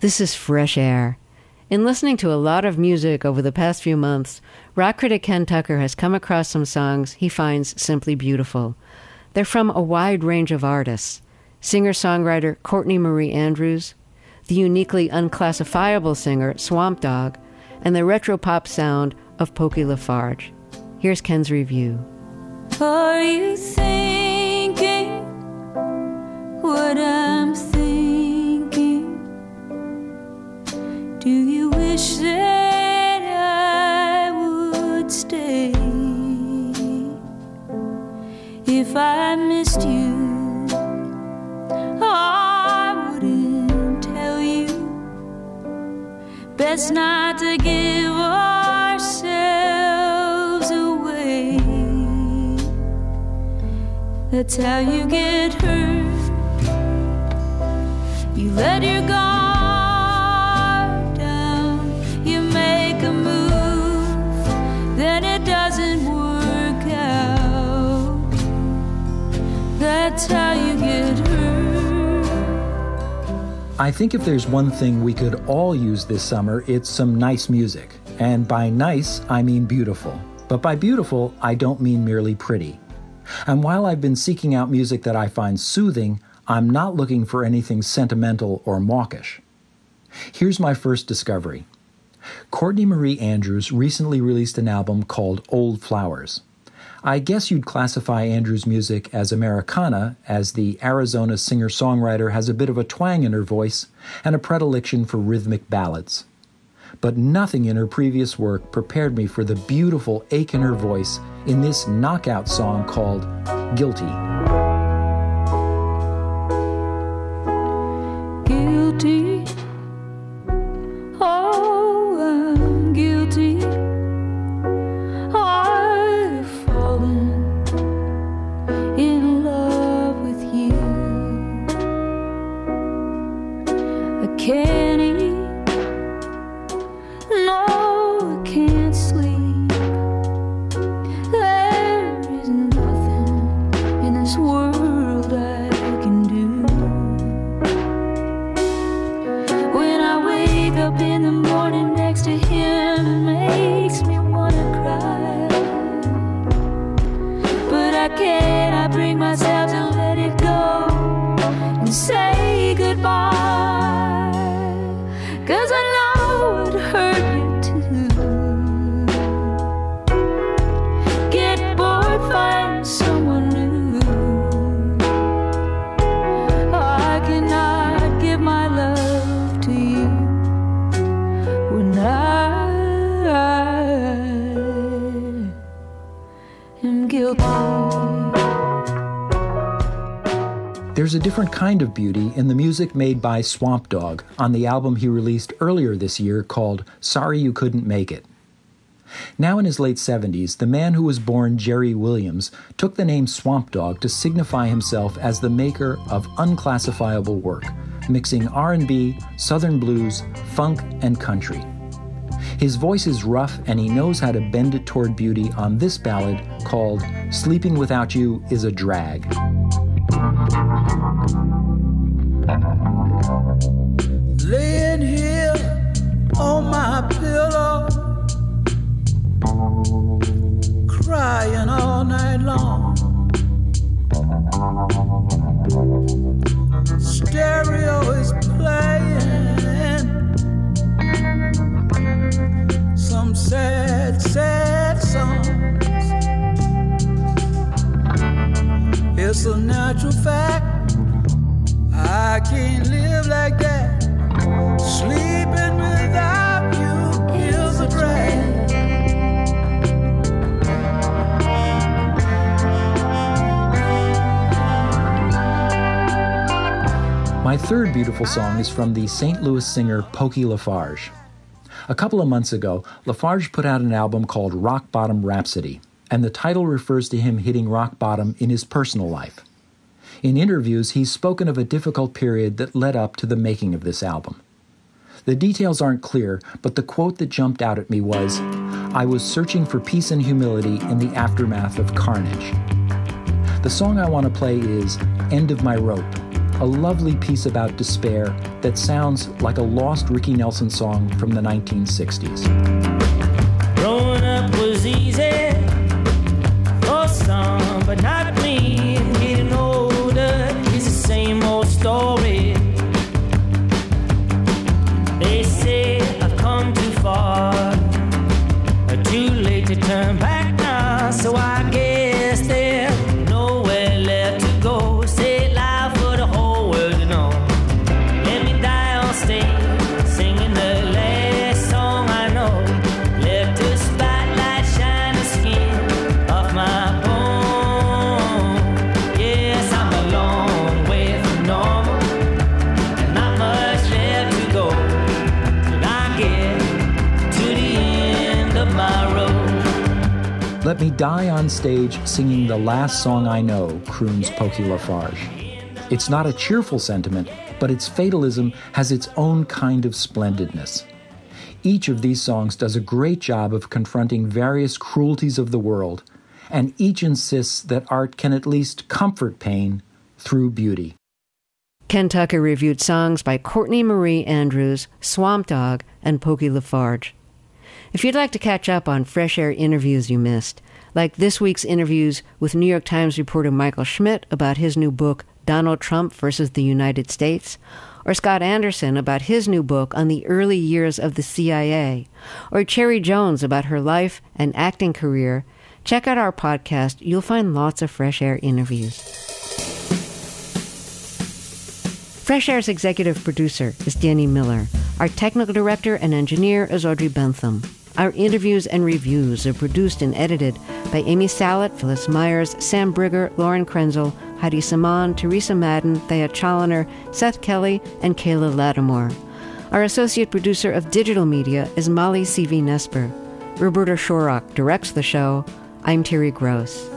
This is Fresh Air. In listening to a lot of music over the past few months, rock critic Ken Tucker has come across some songs he finds simply beautiful. They're from a wide range of artists. Singer-songwriter Courtney Marie Andrews, the uniquely unclassifiable singer Swamp Dogg, and the retro pop sound of Pokey LaFarge. Here's Ken's review. Are you thinking what I'm thinking? Do you wish that I would stay? If I missed you, I wouldn't tell you. Best not to give ourselves away. That's how you get hurt. You let your guard down. You make a move, then it doesn't work out. That's how you get hurt. I think if there's one thing we could all use this summer, it's some nice music. And by nice, I mean beautiful. But by beautiful, I don't mean merely pretty. And while I've been seeking out music that I find soothing, I'm not looking for anything sentimental or mawkish. Here's my first discovery. Courtney Marie Andrews recently released an album called Old Flowers. I guess you'd classify Andrews' music as Americana, as the Arizona singer-songwriter has a bit of a twang in her voice and a predilection for rhythmic ballads. But nothing in her previous work prepared me for the beautiful ache in her voice in this knockout song called Guilty. Guilty, oh, I'm guilty. I've fallen in love with you. I can't eat, no, I can't sleep. There is nothing in this world I can do. When I wake up in the morning next to him, it makes me wanna cry. But I can't, I bring myself to let it go and say goodbye. 'Cause I know it hurt you too. Get bored, find someone new. I cannot give my love to you when I am guilty. There's a different kind of beauty in the music made by Swamp Dogg on the album he released earlier this year called Sorry You Couldn't Make It. Now in his late 70s, the man who was born Jerry Williams took the name Swamp Dogg to signify himself as the maker of unclassifiable work, mixing R&B, Southern blues, funk, and country. His voice is rough and he knows how to bend it toward beauty on this ballad called Sleeping Without You is a Drag. Laying here on my pillow, crying all night long. Stereo is playing some sad, sad songs. It's a natural fact, I can't live like that. Sleeping without you is a drag. My third beautiful song is from the St. Louis singer Pokey LaFarge. A couple of months ago, LaFarge put out an album called Rock Bottom Rhapsody, and the title refers to him hitting rock bottom in his personal life. In interviews, he's spoken of a difficult period that led up to the making of this album. The details aren't clear, but the quote that jumped out at me was, "I was searching for peace and humility in the aftermath of carnage." The song I want to play is End of My Rope, a lovely piece about despair that sounds like a lost Ricky Nelson song from the 1960s. Growing up was easy for some, but not me. And getting older is the same old story. They say I've come too far, too late to turn back now, so I guess there's nowhere left to go. Say it loud for the whole world to know. Let me die on stage, singing the last song I know. Let the spotlight shine the skin off my bone. Yes, I'm a long way from normal, and not much left to go till I get to the end of my road. Let me die on stage singing the last song I know, croons Pokey Lafarge. It's not a cheerful sentiment, but its fatalism has its own kind of splendidness. Each of these songs does a great job of confronting various cruelties of the world, and each insists that art can at least comfort pain through beauty. Ken Tucker reviewed songs by Courtney Marie Andrews, Swamp Dogg, and Pokey Lafarge. If you'd like to catch up on Fresh Air interviews you missed, like this week's interviews with New York Times reporter Michael Schmidt about his new book, Donald Trump versus the United States, or Scott Anderson about his new book on the early years of the CIA, or Cherry Jones about her life and acting career, check out our podcast. You'll find lots of Fresh Air interviews. Fresh Air's executive producer is Danny Miller. Our technical director and engineer is Audrey Bentham. Our interviews and reviews are produced and edited by Amy Sallet, Phyllis Myers, Sam Brigger, Lauren Krenzel, Heidi Saman, Teresa Madden, Thea Challoner, Seth Kelly, and Kayla Lattimore. Our associate producer of digital media is Molly C.V. Nesper. Roberta Shorrock directs the show. I'm Terry Gross.